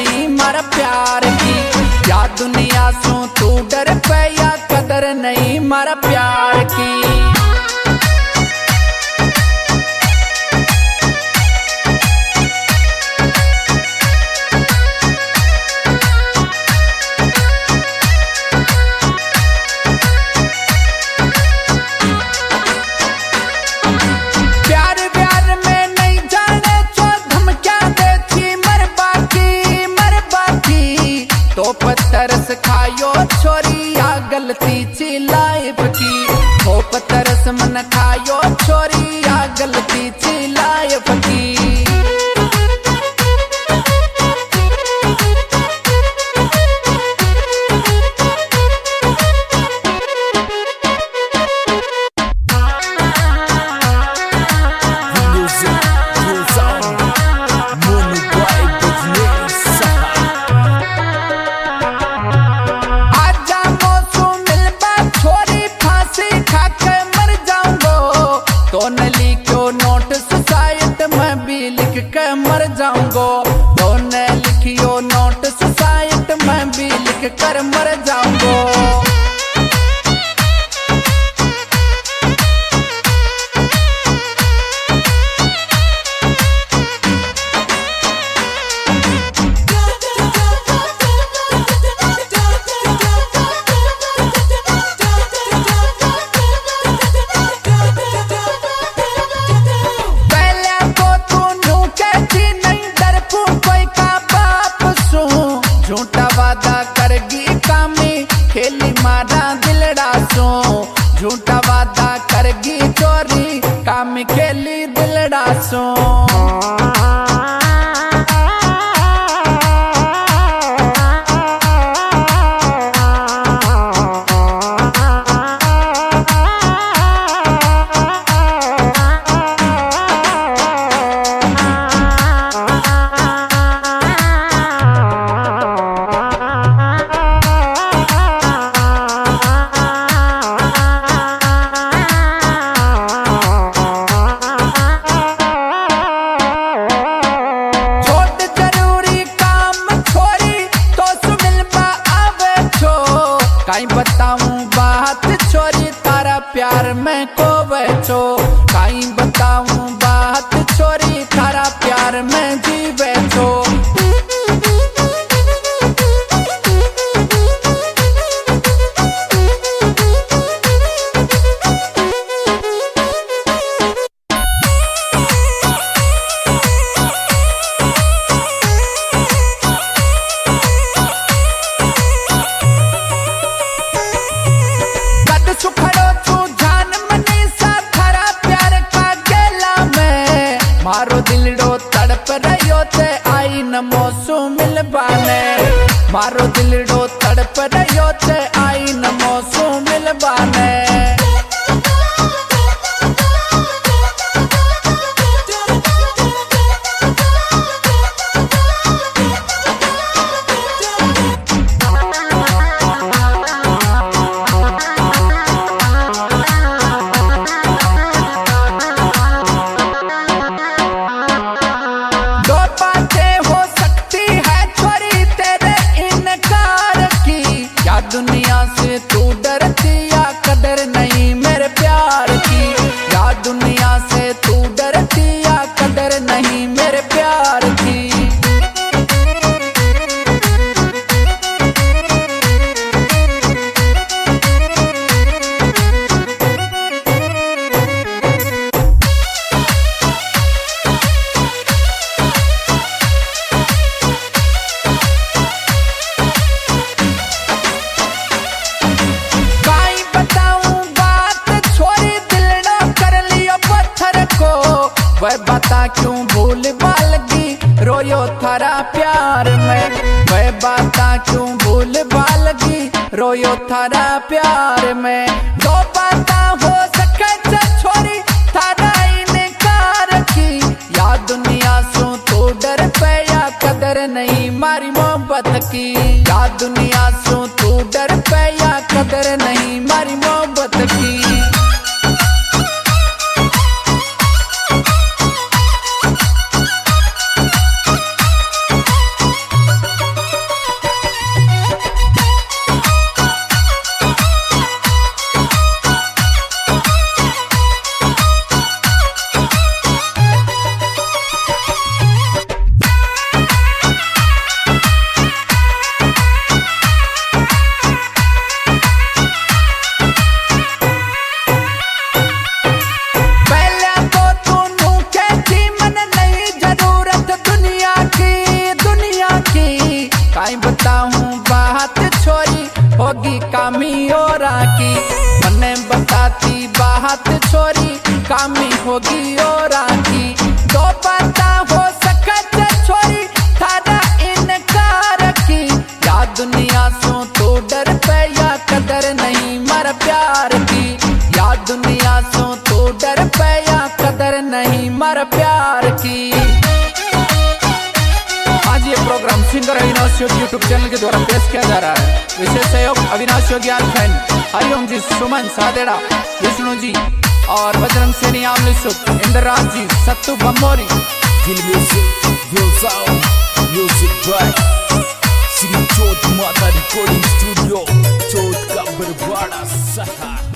नहीं मारा प्यार की। या दुनिया सो तू डर पे या कदर नहीं मारा प्यार की। तरस खायो छोरी या गलती ची लाइफ की। हो तरस मन खायो छोरी या गलती ची लाइफ की। मर जाऊंगो तूने लिखियो नोट सुसाइड मैं भी लिख कर मर जाऊंगो। झूठा वादा करगी कामी खेली मारा दिलड़ा सो। झूठा वादा करगी चोरी कामी खेली दिलड़ा सो। काई बताऊं बात छोरी थारा प्यार में को बैठो। काई बताऊं बात छोरी थारा प्यार में जी बैठो। मारो दिलड़ो तड़प रहियो ते आई न मौसू मिलबाने। मारो दिलड़ो तड़प रहियो ते आई न मौसू मिलबाने। दुनिया से तू डरती या कदर नहीं मेरे प्यार की। या दुनिया से तू डरती या कदर नहीं मेरे प्यार की। वह बता क्यों भूल बालगी रोयो थारा प्यार में। वह बता क्यों भूल बालगी रोयो थारा प्यार में। दो बाता हो सके छोरी थारा इनकार की। या दुनिया सो तू डर पे या कदर नहीं मारी मोहब्बत की। या दुनिया सो तू डर पे या कदर नहीं मारी मोहब्बत की। काई बताऊं बात छोरी होगी कामी और की। मने बताती बात छोरी कामी होगी और की। दो बाता हो सकत छोरी थारा इनकार की। या दुनिया सो तो डर पे या कदर नहीं मर प्यार की। या दुनिया सो तो डर पे या कदर नहीं मर प्यार की। आज ये programme singer Avinash Yogi YouTube channel के द्वारा पेश किया जा रहा है। विशेष सहयोग अविनाश योगी फैन हरिओम जी, सुमन सादेड़ा, विष्णु जी और बजरंग सैनी आमली सुख, Indraraj ji, Sattu Bambori. Music by Shri Chauth Mata recording studio, चौथ का बरवाड़ा सहा।